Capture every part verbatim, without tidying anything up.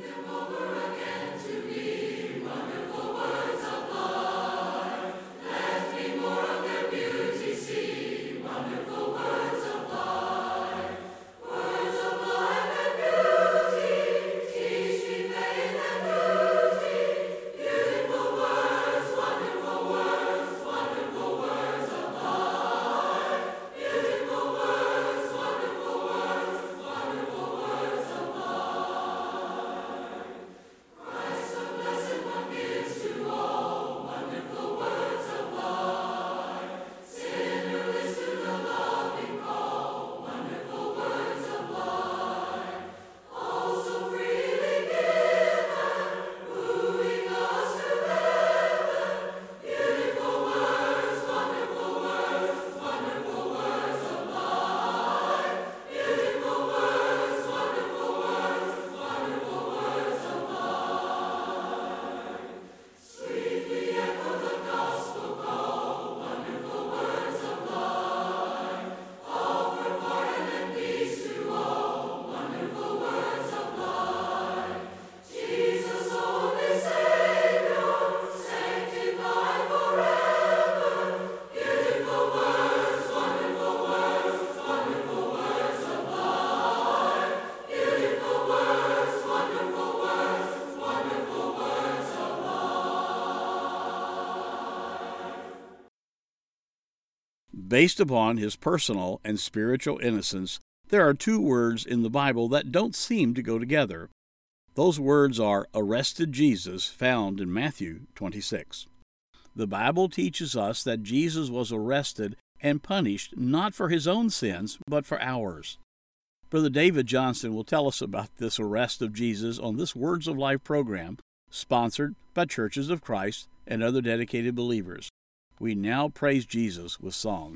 Based upon his personal and spiritual innocence, there are two words in the Bible that don't seem to go together. Those words are arrested Jesus, found in Matthew twenty-six. The Bible teaches us that Jesus was arrested and punished not for his own sins, but for ours. Brother David Johnson will tell us about this arrest of Jesus on this Words of Life program, sponsored by Churches of Christ and other dedicated believers. We now praise Jesus with song.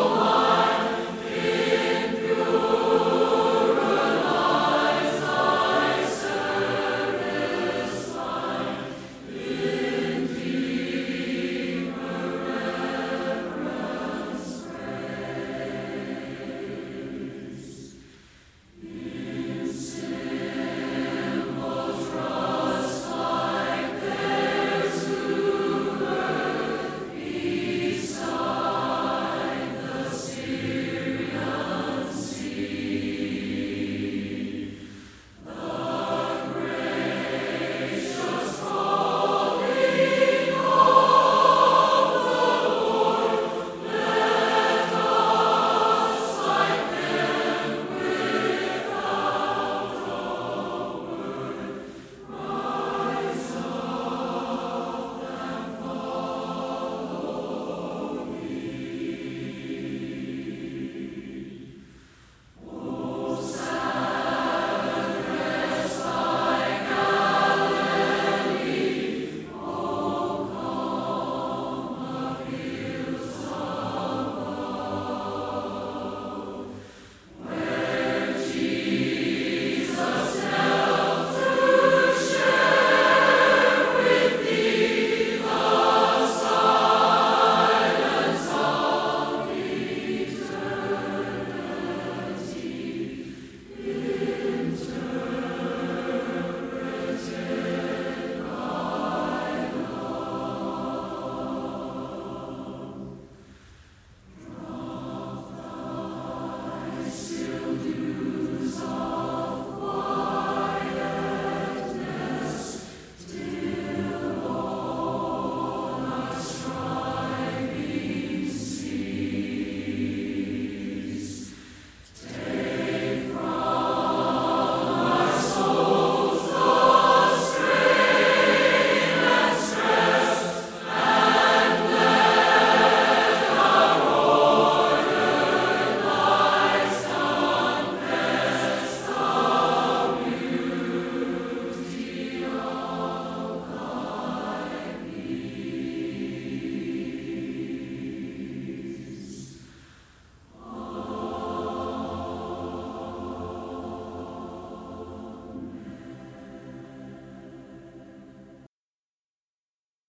Lord.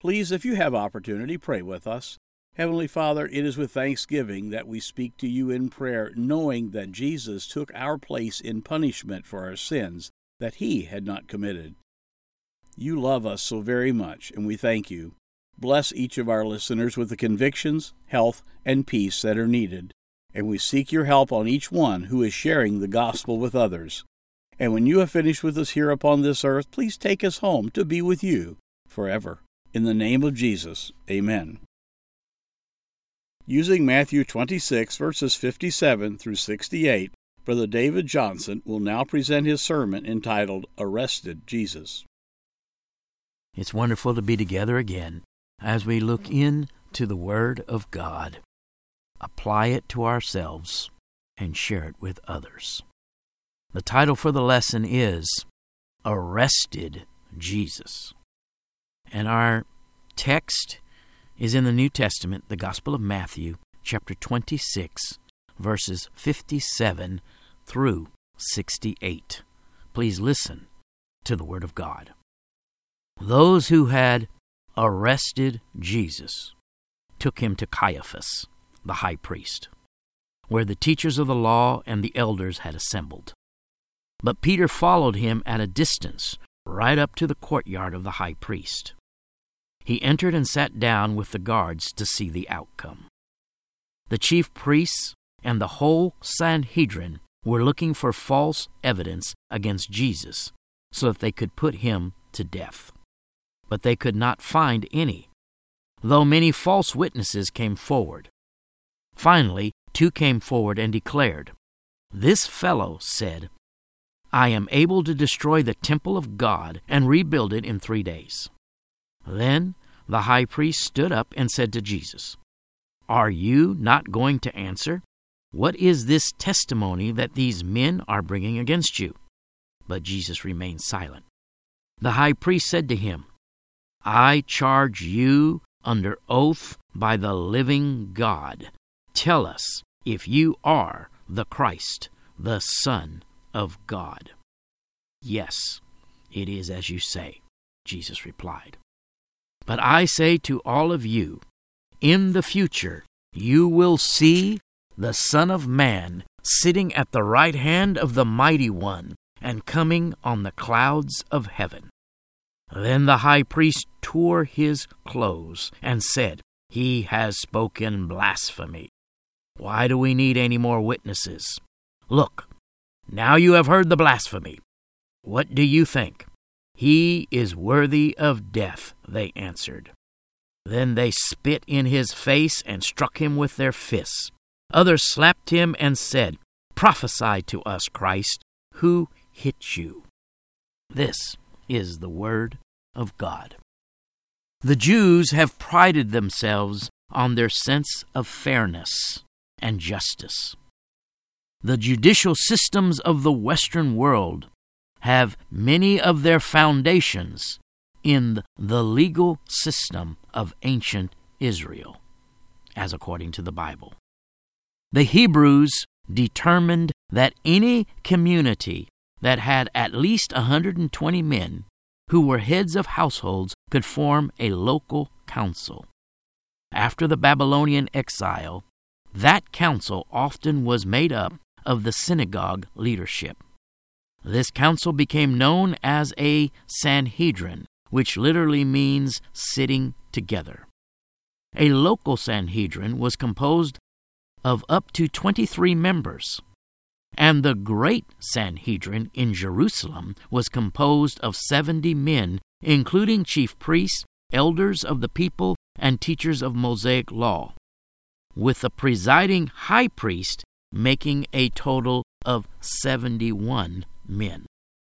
Please, if you have opportunity, pray with us. Heavenly Father, it is with thanksgiving that we speak to you in prayer, knowing that Jesus took our place in punishment for our sins that he had not committed. You love us so very much, and we thank you. Bless each of our listeners with the convictions, health, and peace that are needed, and we seek your help on each one who is sharing the gospel with others. And when you have finished with us here upon this earth, please take us home to be with you forever. In the name of Jesus, amen. Using Matthew twenty-six, verses fifty-seven through sixty-eight, Brother David Johnson will now present his sermon entitled, Arrested Jesus. It's wonderful to be together again as we look into the Word of God, apply it to ourselves, and share it with others. The title for the lesson is Arrested Jesus. And our text is in the New Testament, the Gospel of Matthew, chapter twenty-six, verses fifty-seven through sixty-eight. Please listen to the Word of God. Those who had arrested Jesus took him to Caiaphas, the high priest, where the teachers of the law and the elders had assembled. But Peter followed him at a distance, right up to the courtyard of the high priest. He entered and sat down with the guards to see the outcome. The chief priests and the whole Sanhedrin were looking for false evidence against Jesus so that they could put him to death. But they could not find any, though many false witnesses came forward. Finally, two came forward and declared, "This fellow said, 'I am able to destroy the temple of God and rebuild it in three days.'" Then the high priest stood up and said to Jesus, "Are you not going to answer? What is this testimony that these men are bringing against you?" But Jesus remained silent. The high priest said to him, "I charge you under oath by the living God. Tell us if you are the Christ, the Son of God." "Yes, it is as you say," Jesus replied. "But I say to all of you, in the future you will see the Son of Man sitting at the right hand of the Mighty One and coming on the clouds of heaven." Then the high priest tore his clothes and said, "He has spoken blasphemy. Why do we need any more witnesses? Look, now you have heard the blasphemy. What do you think?" "He is worthy of death," they answered. Then they spit in his face and struck him with their fists. Others slapped him and said, "Prophesy to us, Christ. Who hit you?" This is the word of God. The Jews have prided themselves on their sense of fairness and justice. The judicial systems of the Western world have many of their foundations in the legal system of ancient Israel, as according to the Bible. The Hebrews determined that any community that had at least one hundred twenty men who were heads of households could form a local council. After the Babylonian exile, that council often was made up of the synagogue leadership. This council became known as a Sanhedrin, which literally means sitting together. A local Sanhedrin was composed of up to twenty-three members, and the Great Sanhedrin in Jerusalem was composed of seventy men, including chief priests, elders of the people, and teachers of Mosaic law, with the presiding high priest making a total of seventy-one men.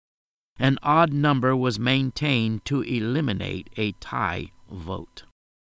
An odd number was maintained to eliminate a tie vote.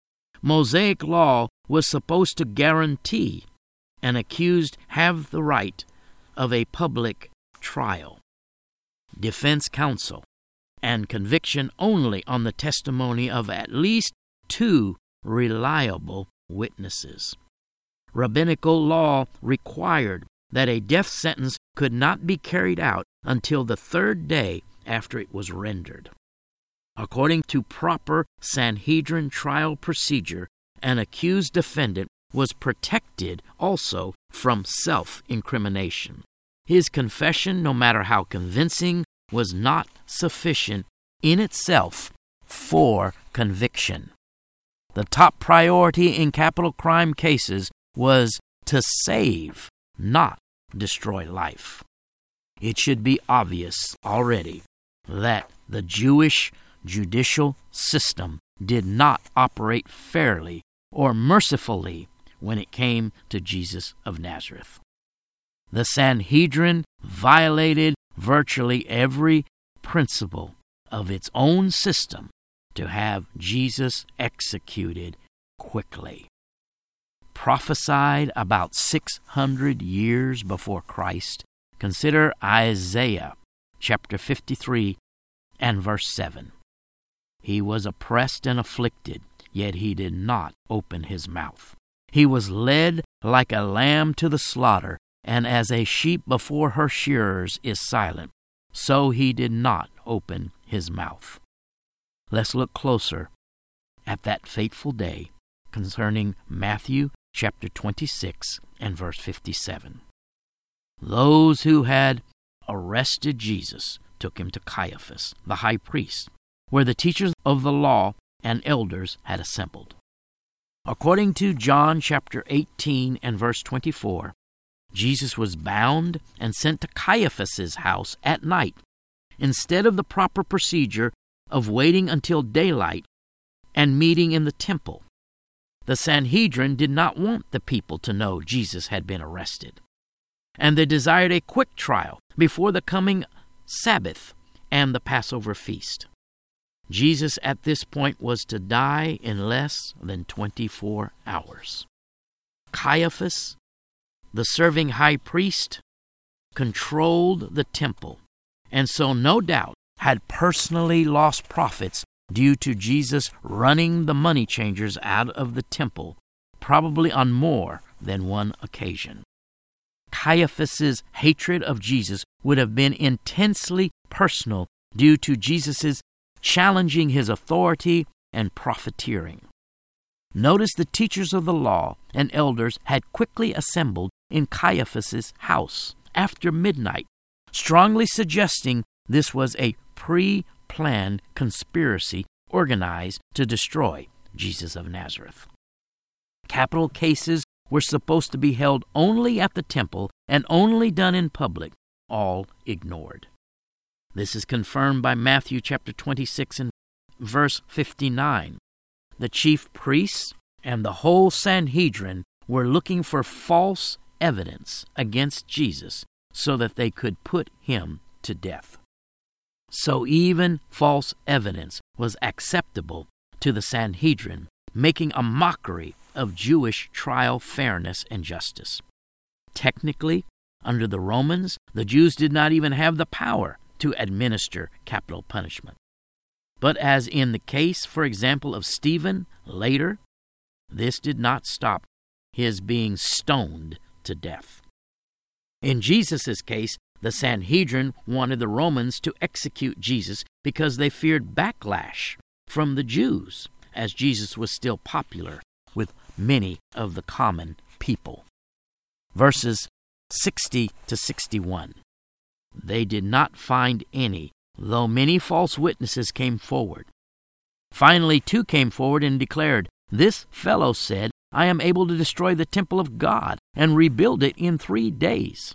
Mosaic law was supposed to guarantee an accused have the right of a public trial, defense counsel, and conviction only on the testimony of at least two reliable witnesses. Rabbinical law required that a death sentence could not be carried out until the third day after it was rendered. According to proper Sanhedrin trial procedure, an accused defendant was protected also from self-incrimination. His confession, no matter how convincing, was not sufficient in itself for conviction. The top priority in capital crime cases was to save, not destroy life. It should be obvious already that the Jewish judicial system did not operate fairly or mercifully when it came to Jesus of Nazareth. The Sanhedrin violated virtually every principle of its own system to have Jesus executed quickly. Prophesied about six hundred years before Christ, consider Isaiah chapter fifty-three and verse seven. He was oppressed and afflicted, yet he did not open his mouth. He was led like a lamb to the slaughter, and as a sheep before her shearers is silent, so he did not open his mouth. Let's look closer at that fateful day concerning Matthew chapter twenty-six and verse fifty-seven. Those who had arrested Jesus took him to Caiaphas, the high priest, where the teachers of the law and elders had assembled. According to John chapter eighteen and verse twenty-four, Jesus was bound and sent to Caiaphas's house at night, instead of the proper procedure of waiting until daylight and meeting in the temple. The Sanhedrin did not want the people to know Jesus had been arrested, and they desired a quick trial before the coming Sabbath and the Passover feast. Jesus at this point was to die in less than twenty-four hours. Caiaphas, the serving high priest, controlled the temple, and so no doubt had personally lost profits due to Jesus running the money changers out of the temple, probably on more than one occasion. Caiaphas's hatred of Jesus would have been intensely personal due to Jesus' challenging his authority and profiteering. Notice the teachers of the law and elders had quickly assembled in Caiaphas's house after midnight, strongly suggesting this was a pre-planned conspiracy organized to destroy Jesus of Nazareth. Capital cases were supposed to be held only at the temple and only done in public, all ignored. This is confirmed by Matthew chapter twenty-six and verse fifty-nine. The chief priests and the whole Sanhedrin were looking for false evidence against Jesus so that they could put him to death. So even false evidence was acceptable to the Sanhedrin, making a mockery of Jewish trial fairness and justice. Technically, under the Romans, the Jews did not even have the power to administer capital punishment. But as in the case, for example, of Stephen later, this did not stop his being stoned to death. In Jesus' case, the Sanhedrin wanted the Romans to execute Jesus because they feared backlash from the Jews, as Jesus was still popular with many of the common people. Verses sixty to sixty-one. They did not find any, though many false witnesses came forward. Finally, two came forward and declared, "This fellow said, I am able to destroy the temple of God and rebuild it in three days."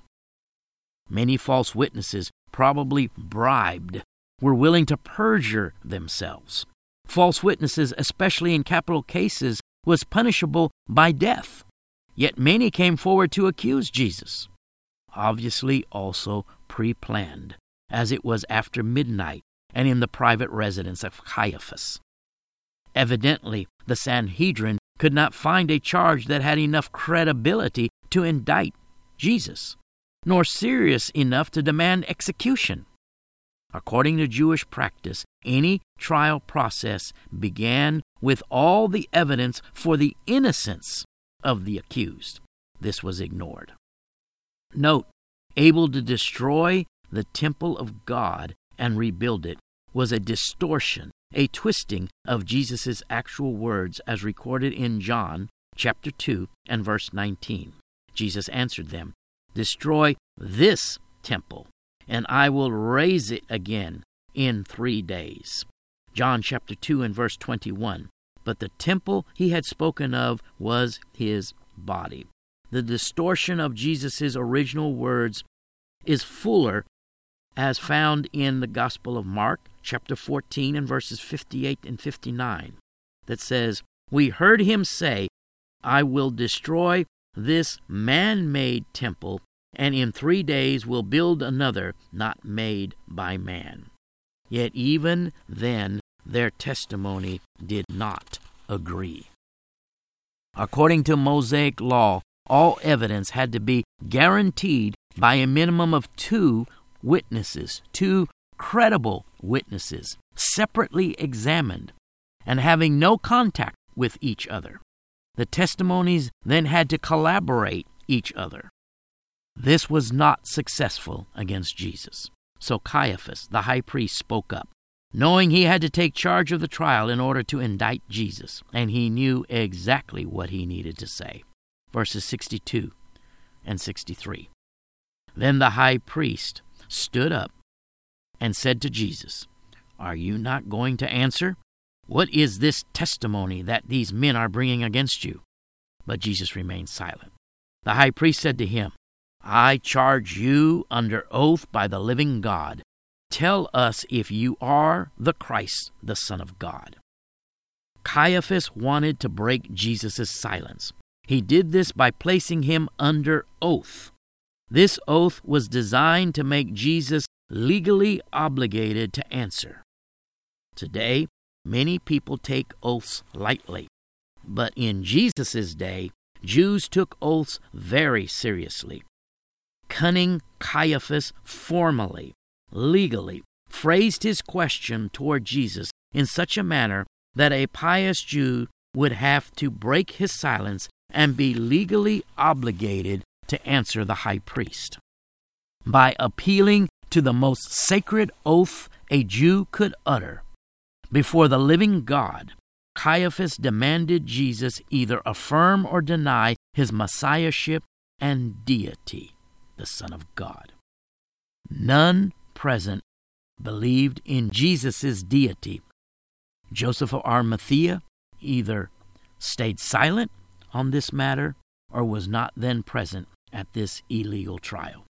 Many false witnesses, probably bribed, were willing to perjure themselves. False witnesses, especially in capital cases, was punishable by death. Yet many came forward to accuse Jesus. Obviously also pre-planned, as it was after midnight and in the private residence of Caiaphas. Evidently, the Sanhedrin could not find a charge that had enough credibility to indict Jesus, nor serious enough to demand execution. According to Jewish practice, any trial process began with all the evidence for the innocence of the accused. This was ignored. Note, able to destroy the temple of God and rebuild it was a distortion a twisting of Jesus' actual words as recorded in John chapter two and verse nineteen. Jesus answered them, "Destroy this temple, and I will raise it again in three days." John chapter two and verse twenty-one. But the temple he had spoken of was his body. The distortion of Jesus' original words is fuller as found in the Gospel of Mark chapter fourteen and verses fifty-eight and fifty-nine, that says, "We heard him say, I will destroy this man-made temple, and in three days will build another not made by man." Yet even then their testimony did not agree. According to Mosaic law, all evidence had to be guaranteed by a minimum of two witnesses, two credible witnesses, separately examined and having no contact with each other. The testimonies then had to collaborate each other. This was not successful against Jesus. So Caiaphas, the high priest, spoke up, knowing he had to take charge of the trial in order to indict Jesus, and he knew exactly what he needed to say. Verses sixty-two and sixty-three. Then the high priest stood up and said to Jesus, "Are you not going to answer? What is this testimony that these men are bringing against you?" But Jesus remained silent. The high priest said to him, "I charge you under oath by the living God. Tell us if you are the Christ, the Son of God." Caiaphas wanted to break Jesus' silence. He did this by placing him under oath. This oath was designed to make Jesus legally obligated to answer. Today, many people take oaths lightly, but in Jesus' day, Jews took oaths very seriously. Cunning Caiaphas formally, legally, phrased his question toward Jesus in such a manner that a pious Jew would have to break his silence and be legally obligated to answer the high priest. By appealing to the most sacred oath a Jew could utter before the living God, Caiaphas demanded Jesus either affirm or deny his messiahship and deity, the Son of God. None present believed in Jesus' deity. Joseph of Arimathea either stayed silent on this matter or was not then present at this illegal trial.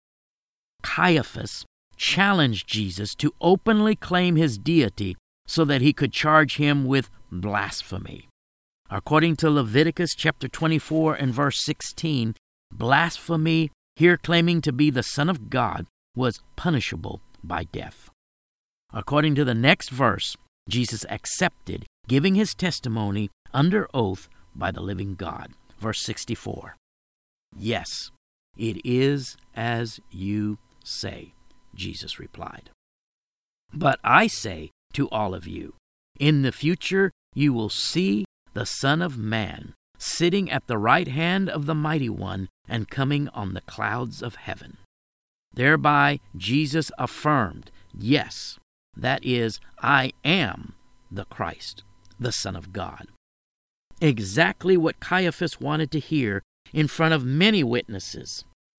Caiaphas challenged Jesus to openly claim his deity so that he could charge him with blasphemy. According to Leviticus chapter twenty-four and verse sixteen, blasphemy, here claiming to be the Son of God, was punishable by death. According to the next verse, Jesus accepted giving his testimony under oath by the living God. Verse sixty-four. "Yes, it is as you say," Jesus replied. "But I say to all of you, in the future you will see the Son of Man sitting at the right hand of the Mighty One and coming on the clouds of heaven." Thereby Jesus affirmed, yes, that is, I am the Christ, the Son of God. Exactly what Caiaphas wanted to hear in front of many witnesses.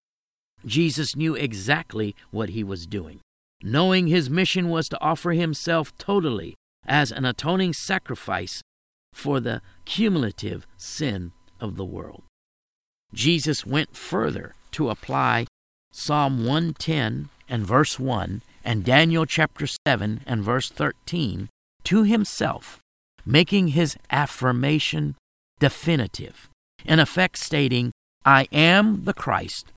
Jesus knew exactly what he was doing, knowing his mission was to offer himself totally as an atoning sacrifice for the cumulative sin of the world. Jesus went further to apply Psalm one ten and verse one and Daniel chapter seven and verse thirteen to himself, making his affirmation definitive, in effect stating, I am the Christ,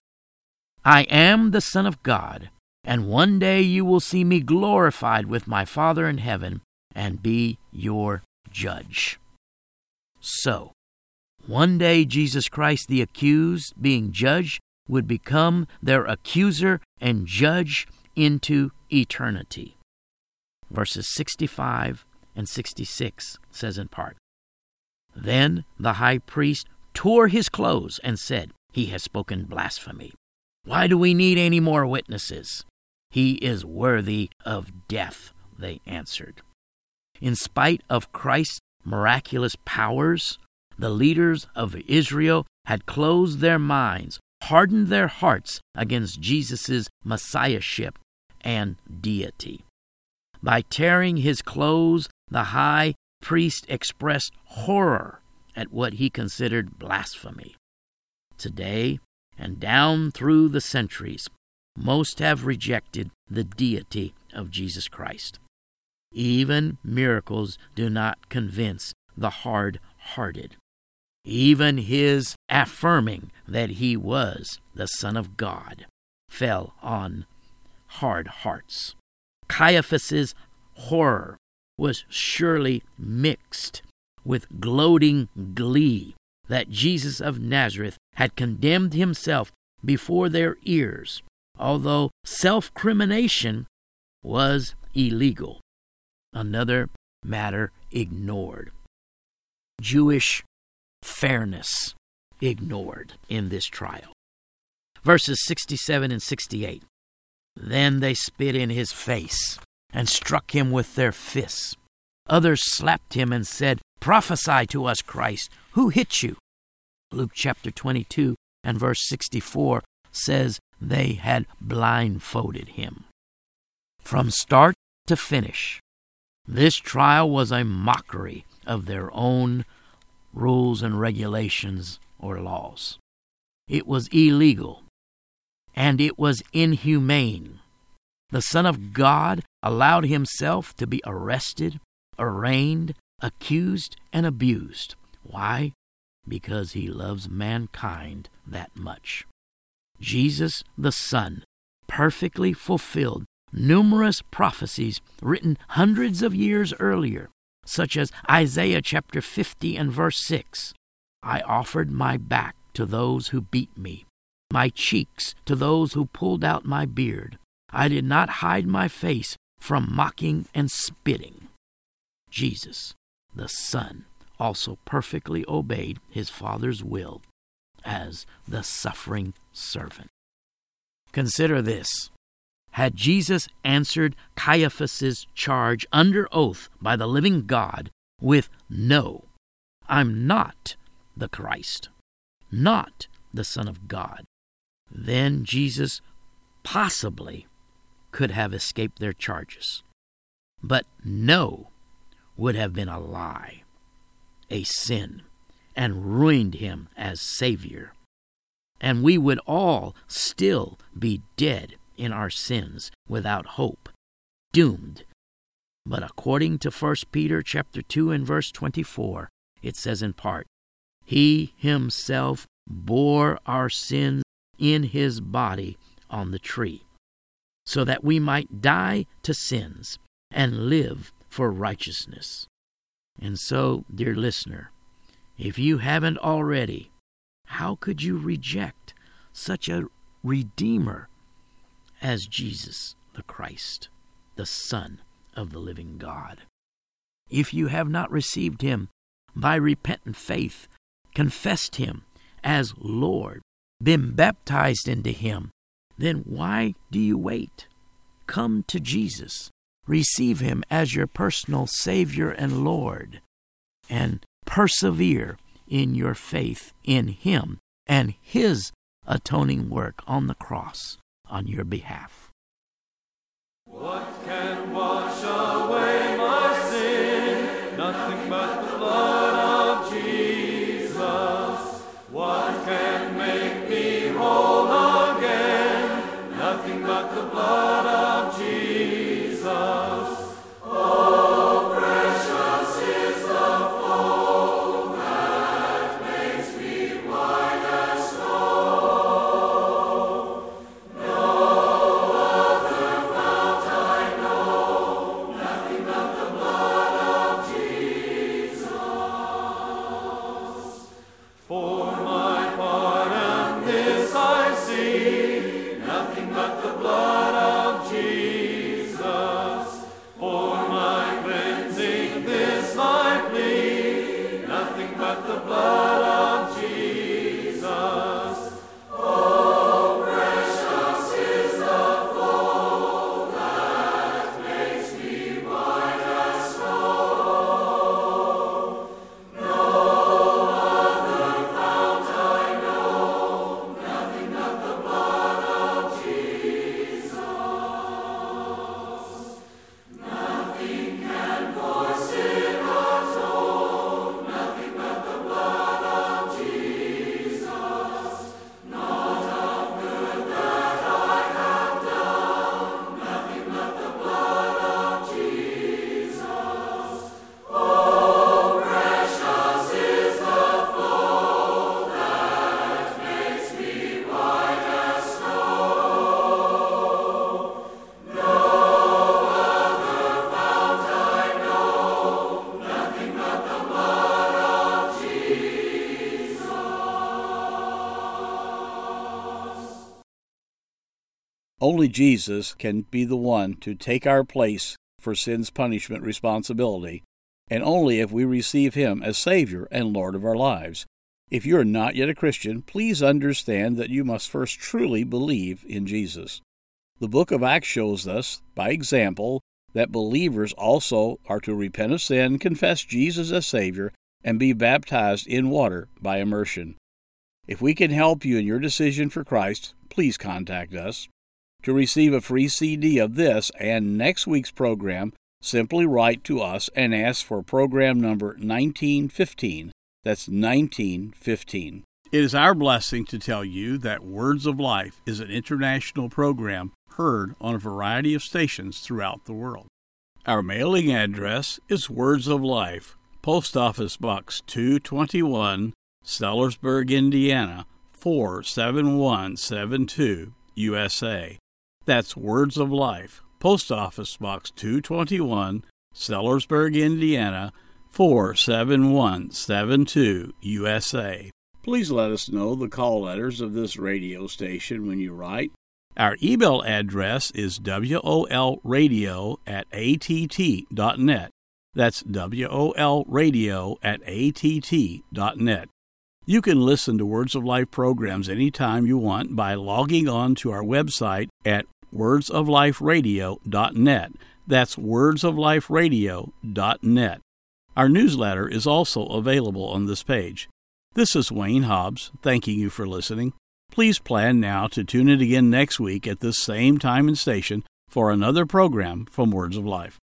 I am the Son of God, and one day you will see me glorified with my Father in heaven and be your judge. So, one day Jesus Christ, the accused, being judged, would become their accuser and judge into eternity. Verses sixty-five and sixty-six says in part, Then the high priest tore his clothes and said, He has spoken blasphemy. Why do we need any more witnesses? He is worthy of death, they answered. In spite of Christ's miraculous powers, the leaders of Israel had closed their minds, hardened their hearts against Jesus' messiahship and deity. By tearing his clothes, the high priest expressed horror at what he considered blasphemy. Today, and down through the centuries, most have rejected the deity of Jesus Christ. Even miracles do not convince the hard-hearted. Even his affirming that he was the Son of God fell on hard hearts. Caiaphas's horror was surely mixed with gloating glee that Jesus of Nazareth had condemned himself before their ears, although self-crimination was illegal. Another matter ignored. Jewish fairness ignored in this trial. Verses sixty-seven and sixty-eight. Then they spit in his face and struck him with their fists. Others slapped him and said, "Prophesy to us, Christ. Who hit you?" Luke chapter twenty-two and verse sixty-four says they had blindfolded him. From start to finish, this trial was a mockery of their own rules and regulations or laws. It was illegal, and it was inhumane. The Son of God allowed himself to be arrested, arraigned, accused, and abused. Why? Because he loves mankind that much. Jesus, the Son, perfectly fulfilled numerous prophecies written hundreds of years earlier, such as Isaiah chapter fifty and verse six. I offered my back to those who beat me, my cheeks to those who pulled out my beard. I did not hide my face from mocking and spitting. Jesus, the Son, also perfectly obeyed his Father's will as the suffering servant. Consider this. Had Jesus answered Caiaphas's charge under oath by the living God with, "No, I'm not the Christ, not the Son of God," then Jesus possibly could have escaped their charges. But no would have been a lie, a sin, and ruined him as Savior. And we would all still be dead in our sins, without hope, doomed. But according to First Peter chapter two and verse twenty-four, it says in part, He himself bore our sins in his body on the tree, so that we might die to sins and live for righteousness. And so, dear listener, if you haven't already, how could you reject such a Redeemer as Jesus the Christ, the Son of the living God? If you have not received him by repentant faith, confessed him as Lord, been baptized into him, then why do you wait? Come to Jesus, receive him as your personal Savior and Lord, and persevere in your faith in him and his atoning work on the cross on your behalf. What can wash away my sin? Nothing but the blood of Jesus. What can make me whole again? Nothing but the blood of Jesus. Oh, precious is the foam that makes me white as snow. No other fount I know, nothing but the blood of Jesus. For my pardon this I see, nothing but the blood of Only Jesus can be the one to take our place for sin's punishment responsibility, and only if we receive Him as Savior and Lord of our lives. If you are not yet a Christian, please understand that you must first truly believe in Jesus. The book of Acts shows us, by example, that believers also are to repent of sin, confess Jesus as Savior, and be baptized in water by immersion. If we can help you in your decision for Christ, please contact us. To receive a free C D of this and next week's program, simply write to us and ask for program number nineteen fifteen. That's nineteen fifteen. It is our blessing to tell you that Words of Life is an international program heard on a variety of stations throughout the world. Our mailing address is Words of Life, Post Office Box two twenty-one, Sellersburg, Indiana, four seven one seven two, U S A. That's Words of Life, Post Office Box two twenty-one, Sellersburg, Indiana, four seven one seven two, U S A. Please let us know the call letters of this radio station when you write. Our email address is wolradio at att.net. That's wolradio at att.net. You can listen to Words of Life programs anytime you want by logging on to our website at words of life radio dot net. That's words of life radio dot net. Our newsletter is also available on this page. This is Wayne Hobbs, thanking you for listening. Please plan now to tune in again next week at this same time and station for another program from Words of Life.